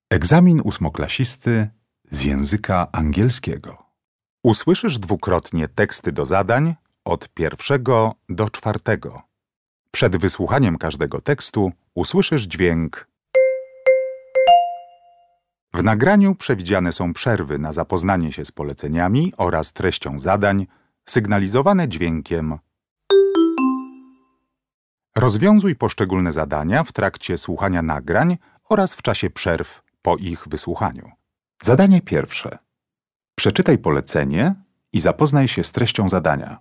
Egzamin ósmoklasisty z języka angielskiego. Usłyszysz dwukrotnie teksty do zadań od 1 do 4. Przed wysłuchaniem każdego tekstu usłyszysz dźwięk. W nagraniu przewidziane są przerwy na zapoznanie się z poleceniami oraz treścią zadań, sygnalizowane dźwiękiem. Rozwiązuj poszczególne zadania w trakcie słuchania nagrań oraz w czasie przerw po ich wysłuchaniu. Zadanie pierwsze. Przeczytaj polecenie i zapoznaj się z treścią zadania.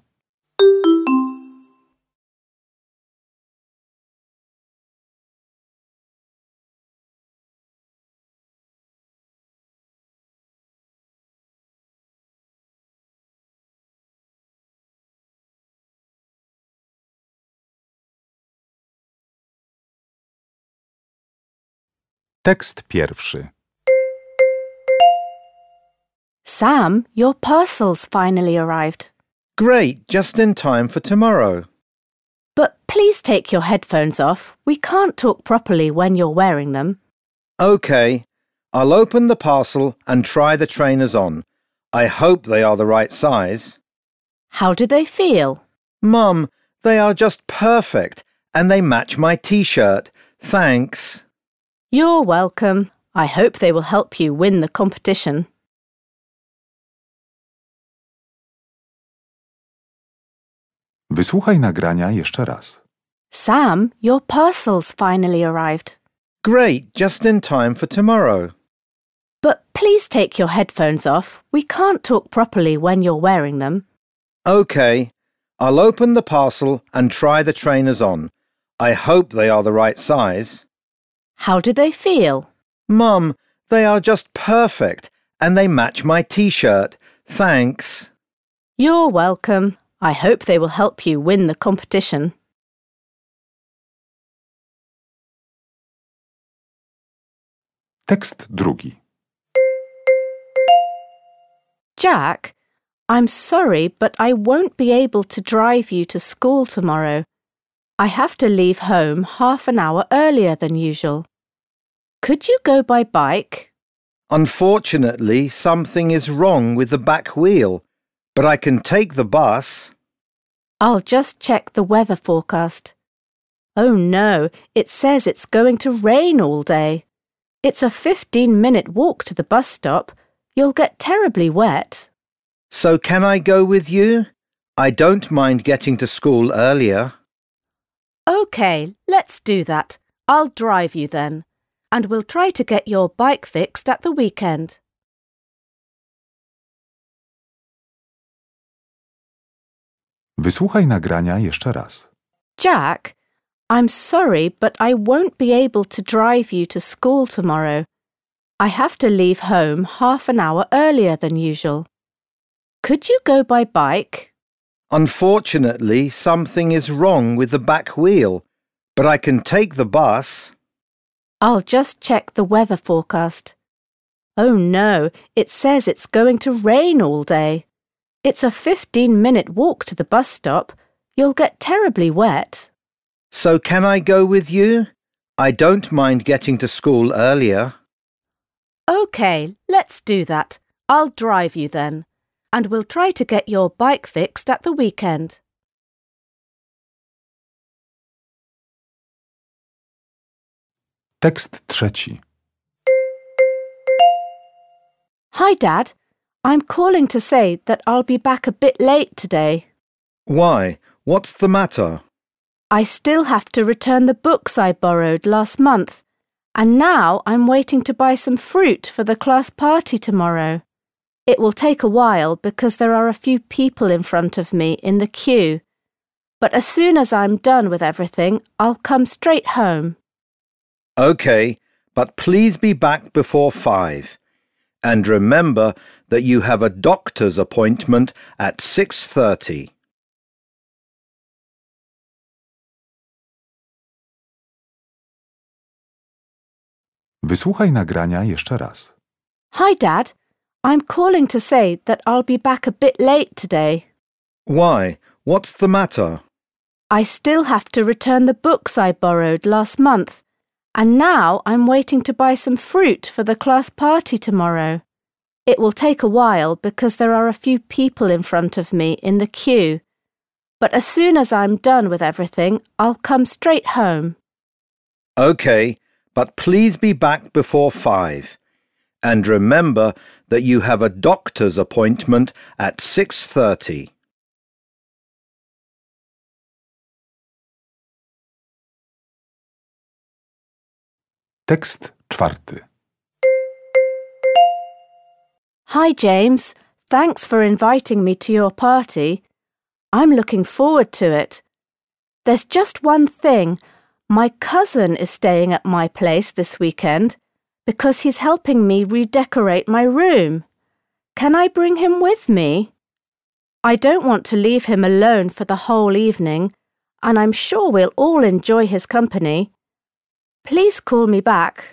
Tekst pierwszy. Sam, your parcel's finally arrived. Great, just in time for tomorrow. But please take your headphones off. We can't talk properly when you're wearing them. OK, I'll open the parcel and try the trainers on. I hope they are the right size. How do they feel? Mum, they are just perfect and they match my t-shirt. Thanks. You're welcome. I hope they will help you win the competition. Wysłuchaj nagrania jeszcze raz. Sam, your parcel's finally arrived. Great, just in time for tomorrow. But please take your headphones off. We can't talk properly when you're wearing them. OK, I'll open the parcel and try the trainers on. I hope they are the right size. How do they feel? Mum, they are just perfect and they match my t-shirt. Thanks. You're welcome. I hope they will help you win the competition. Tekst drugi. Jack, I'm sorry, but I won't be able to drive you to school tomorrow. I have to leave home half an hour earlier than usual. Could you go by bike? Unfortunately, something is wrong with the back wheel, but I can take the bus. I'll just check the weather forecast. Oh no, it says it's going to rain all day. It's a 15-minute walk to the bus stop. You'll get terribly wet. So can I go with you? I don't mind getting to school earlier. OK, let's do that. I'll drive you then. And we'll try to get your bike fixed at the weekend. Wysłuchaj nagrania jeszcze raz. Jack, I'm sorry, but I won't be able to drive you to school tomorrow. I have to leave home half an hour earlier than usual. Could you go by bike? Unfortunately, something is wrong with the back wheel, but I can take the bus. I'll just check the weather forecast. Oh no, it says it's going to rain all day. It's a 15-minute walk to the bus stop. You'll get terribly wet. So can I go with you? I don't mind getting to school earlier. OK, let's do that. I'll drive you then. And we'll try to get your bike fixed at the weekend. Tekst trzeci. Hi, Dad. I'm calling to say that I'll be back a bit late today. Why? What's the matter? I still have to return the books I borrowed last month, and now I'm waiting to buy some fruit for the class party tomorrow. It will take a while because there are a few people in front of me in the queue, but as soon as I'm done with everything, I'll come straight home. OK, but please be back before 5. And remember that you have a doctor's appointment at 6:30. Wysłuchaj nagrania jeszcze raz. Hi, Dad. I'm calling to say that I'll be back a bit late today. Why? What's the matter? I still have to return the books I borrowed last month, And now I'm waiting to buy some fruit for the class party tomorrow. It will take a while because there are a few people in front of me in the queue. But as soon as I'm done with everything, I'll come straight home. OK, but please be back before 5. And remember that you have a doctor's appointment at 6:30. Tekst czwarty. Hi, James. Thanks for inviting me to your party. I'm looking forward to it. There's just one thing. My cousin is staying at my place this weekend because he's helping me redecorate my room. Can I bring him with me? I don't want to leave him alone for the whole evening, and I'm sure we'll all enjoy his company. Please call me back.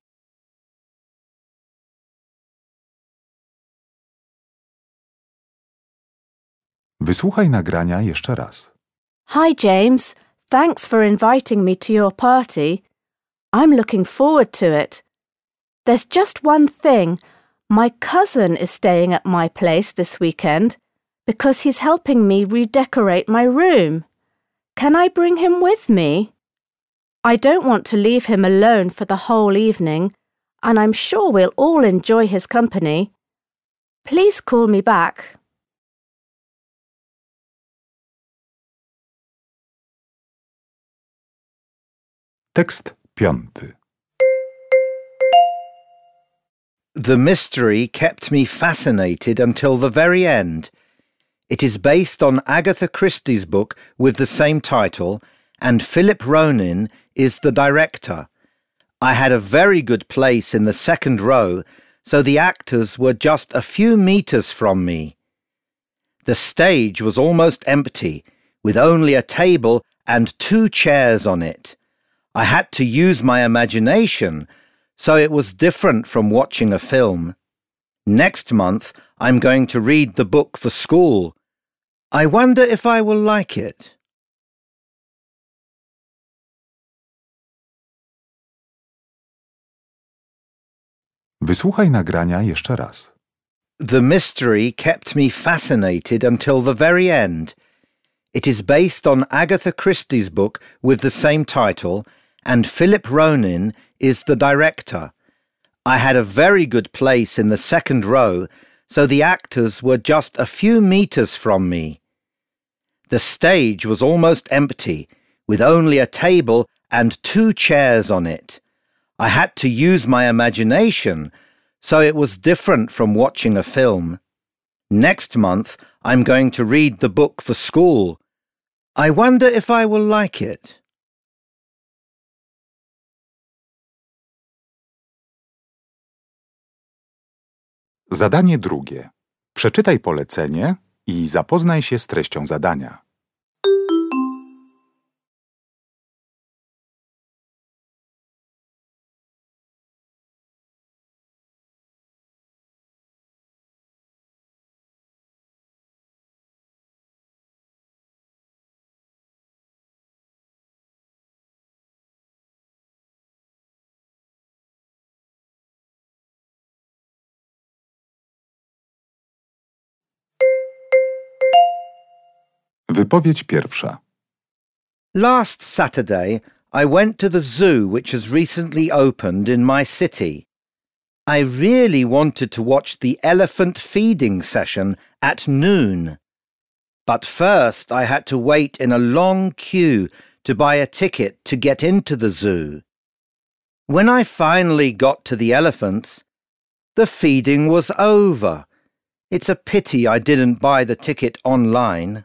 Wysłuchaj nagrania jeszcze raz. Hi, James. Thanks for inviting me to your party. I'm looking forward to it. There's just one thing. My cousin is staying at my place this weekend because he's helping me redecorate my room. Can I bring him with me? I don't want to leave him alone for the whole evening, and I'm sure we'll all enjoy his company. Please call me back. Tekst piąty. The mystery kept me fascinated until the very end. It is based on Agatha Christie's book with the same title, and Philip Ronin is the director. I had a very good place in the second row, so the actors were just a few meters from me. The stage was almost empty, with only a table and 2 chairs on it. I had to use my imagination, so it was different from watching a film. Next month, I'm going to read the book for school. I wonder if I will like it. Wysłuchaj nagrania jeszcze raz. The mystery kept me fascinated until the very end. It is based on Agatha Christie's book with the same title, and Philip Ronin is the director. I had a very good place in the second row, so the actors were just a few meters from me. The stage was almost empty, with only a table and 2 chairs on it. I had to use my imagination, so it was different from watching a film. Next month, I'm going to read the book for school. I wonder if I will like it. Zadanie drugie. Przeczytaj polecenie i zapoznaj się z treścią zadania. Wypowiedź pierwsza. Last Saturday, I went to the zoo which has recently opened in my city. I really wanted to watch the elephant feeding session at noon. But first I had to wait in a long queue to buy a ticket to get into the zoo. When I finally got to the elephants, the feeding was over. It's a pity I didn't buy the ticket online.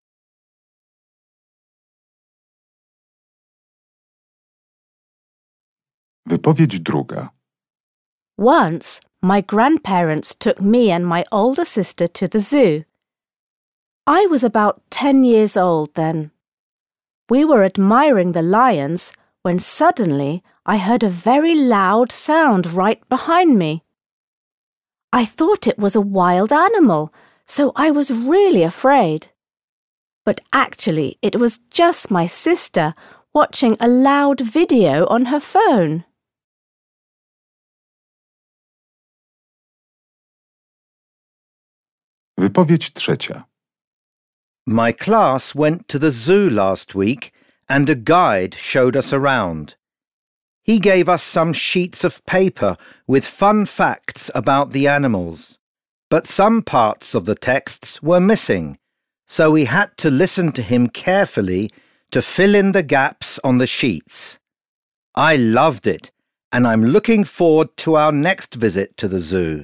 Wypowiedź druga. Once, my grandparents took me and my older sister to the zoo. I was about 10 years old then. We were admiring the lions when suddenly I heard a very loud sound right behind me. I thought it was a wild animal, so I was really afraid. But actually, it was just my sister watching a loud video on her phone. Wypowiedź trzecia. My class went to the zoo last week and a guide showed us around. He gave us some sheets of paper with fun facts about the animals, but some parts of the texts were missing, so we had to listen to him carefully to fill in the gaps on the sheets. I loved it, and I'm looking forward to our next visit to the zoo.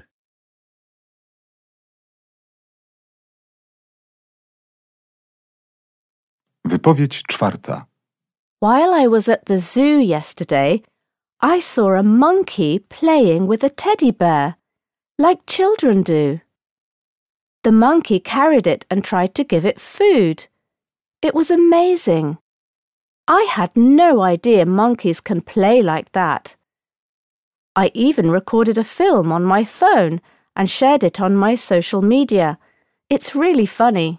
Wypowiedź czwarta. While I was at the zoo yesterday, I saw a monkey playing with a teddy bear, like children do. The monkey carried it and tried to give it food. It was amazing. I had no idea monkeys can play like that. I even recorded a film on my phone and shared it on my social media. It's really funny.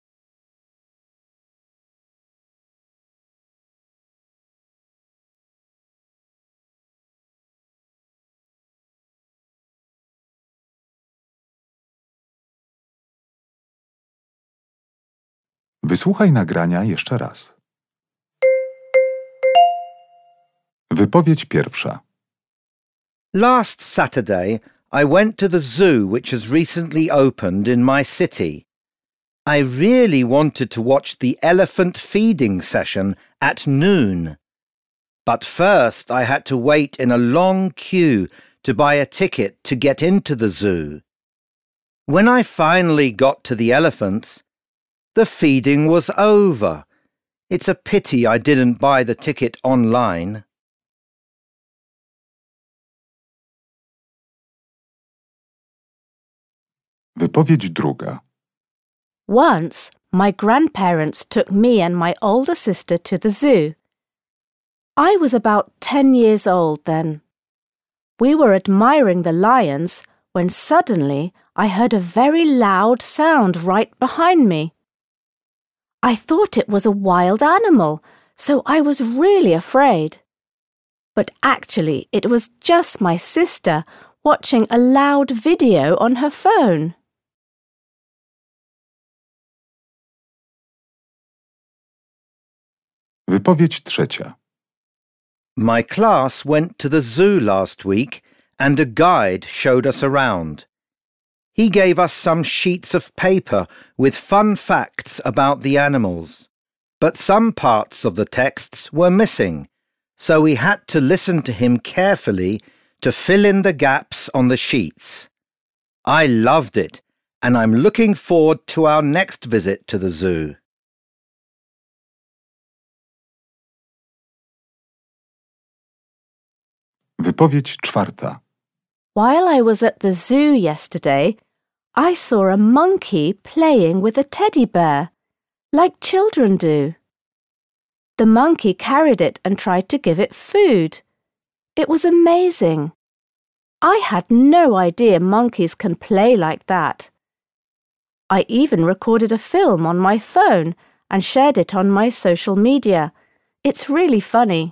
Wysłuchaj nagrania jeszcze raz. Wypowiedź pierwsza. Last Saturday, I went to the zoo which has recently opened in my city. I really wanted to watch the elephant feeding session at noon. But first I had to wait in a long queue to buy a ticket to get into the zoo. When I finally got to the elephants, the feeding was over. It's a pity I didn't buy the ticket online. Wypowiedź druga. Once, my grandparents took me and my older sister to the zoo. I was about 10 years old then. We were admiring the lions when suddenly I heard a very loud sound right behind me. I thought it was a wild animal, so I was really afraid. But actually, it was just my sister watching a loud video on her phone. Wypowiedź trzecia. My class went to the zoo last week and a guide showed us around. He gave us some sheets of paper with fun facts about the animals, but some parts of the texts were missing, so we had to listen to him carefully to fill in the gaps on the sheets. I loved it, and I'm looking forward to our next visit to the zoo. Wypowiedź czwarta. While I was at the zoo yesterday, I saw a monkey playing with a teddy bear, like children do. The monkey carried it and tried to give it food. It was amazing. I had no idea monkeys can play like that. I even recorded a film on my phone and shared it on my social media. It's really funny.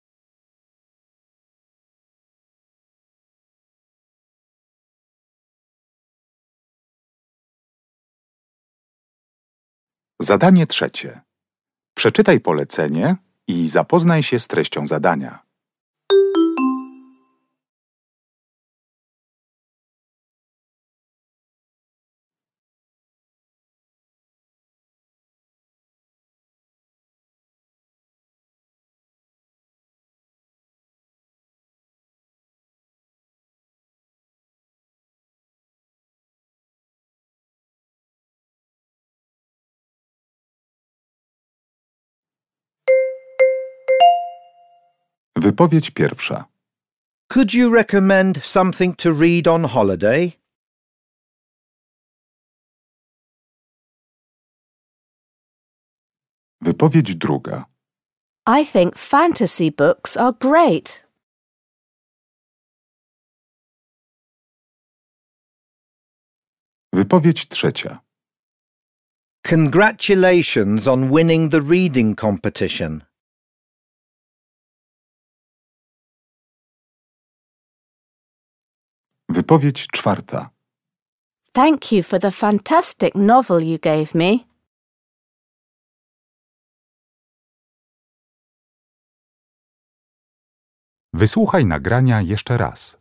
Zadanie trzecie. Przeczytaj polecenie i zapoznaj się z treścią zadania. Wypowiedź pierwsza. Could you recommend something to read on holiday? Wypowiedź druga. I think fantasy books are great. Wypowiedź trzecia. Congratulations on winning the reading competition. Wypowiedź czwarta. Thank you for the fantastic novel you gave me. Wysłuchaj nagrania jeszcze raz.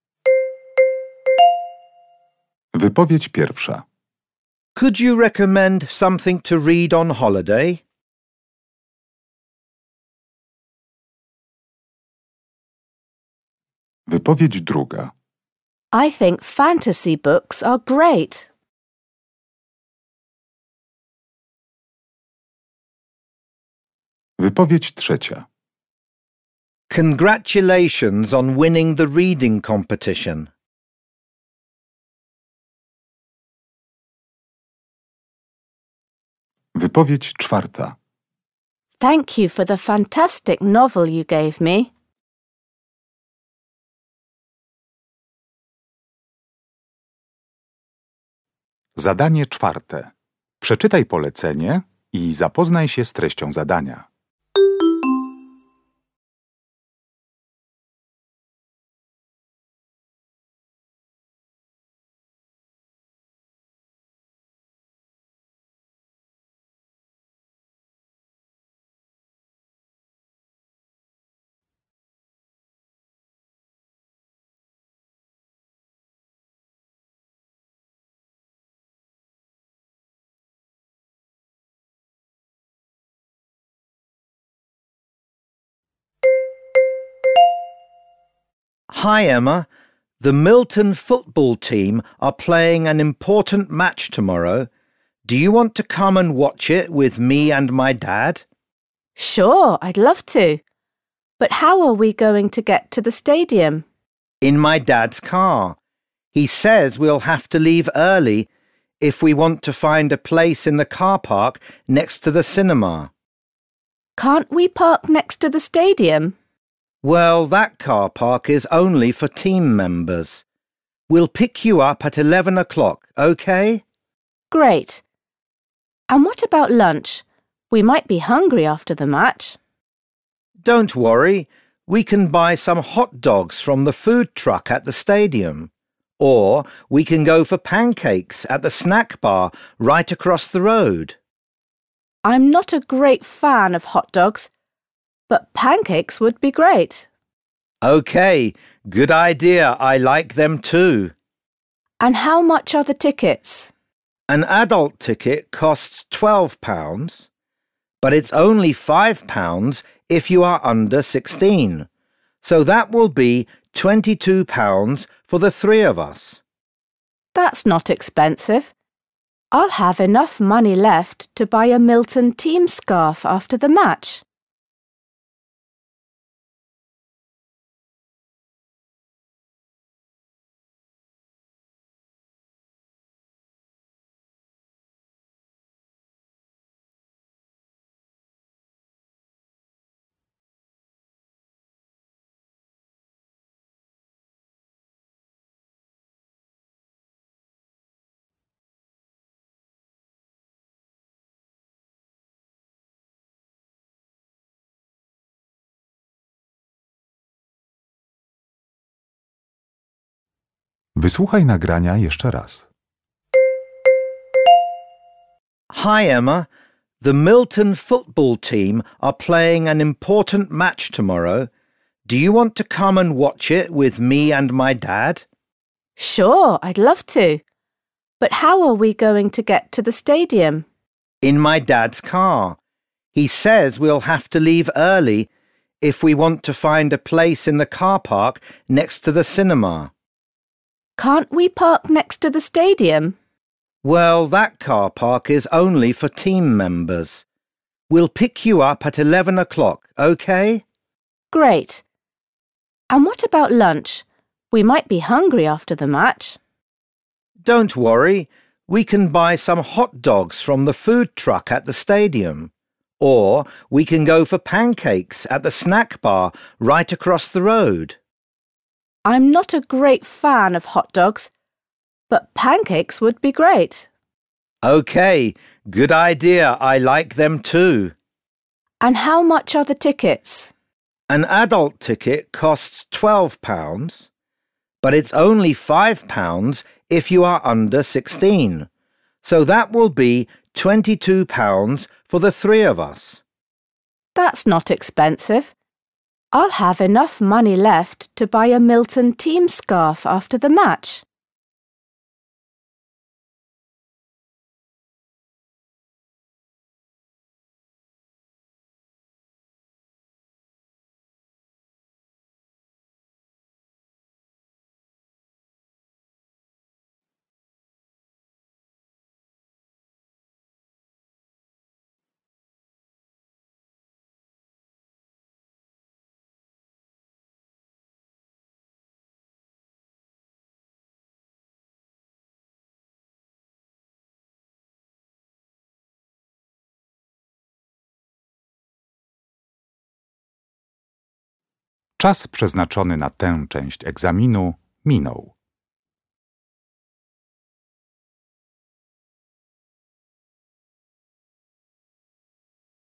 Wypowiedź pierwsza. Could you recommend something to read on holiday? Wypowiedź druga. I think fantasy books are great. Wypowiedź trzecia. Congratulations on winning the reading competition. Wypowiedź czwarta. Thank you for the fantastic novel you gave me. Zadanie czwarte. Przeczytaj polecenie i zapoznaj się z treścią zadania. Hi, Emma. The Milton football team are playing an important match tomorrow. Do you want to come and watch it with me and my dad? Sure, I'd love to. But how are we going to get to the stadium? In my dad's car. He says we'll have to leave early if we want to find a place in the car park next to the cinema. Can't we park next to the stadium? Well, that car park is only for team members. We'll pick you up at 11 o'clock, okay? Great. And what about lunch? We might be hungry after the match. Don't worry. We can buy some hot dogs from the food truck at the stadium. Or we can go for pancakes at the snack bar right across the road. I'm not a great fan of hot dogs, but pancakes would be great. OK, good idea. I like them too. And how much are the tickets? An adult ticket costs £12, but it's only £5 if you are under 16. So that will be £22 for the three of us. That's not expensive. I'll have enough money left to buy a Milton team scarf after the match. Wysłuchaj nagrania jeszcze raz. Hi, Emma. The Milton football team are playing an important match tomorrow. Do you want to come and watch it with me and my dad? Sure, I'd love to. But how are we going to get to the stadium? In my dad's car. He says we'll have to leave early if we want to find a place in the car park next to the cinema. Can't we park next to the stadium? Well, that car park is only for team members. We'll pick you up at 11 o'clock, okay? Great. And what about lunch? We might be hungry after the match. Don't worry. We can buy some hot dogs from the food truck at the stadium. Or we can go for pancakes at the snack bar right across the road. I'm not a great fan of hot dogs, but pancakes would be great. OK, good idea. I like them too. And how much are the tickets? An adult ticket costs £12, but it's only £5 if you are under 16. So that will be £22 for the three of us. That's not expensive. I'll have enough money left to buy a Milton team scarf after the match. Czas przeznaczony na tę część egzaminu minął.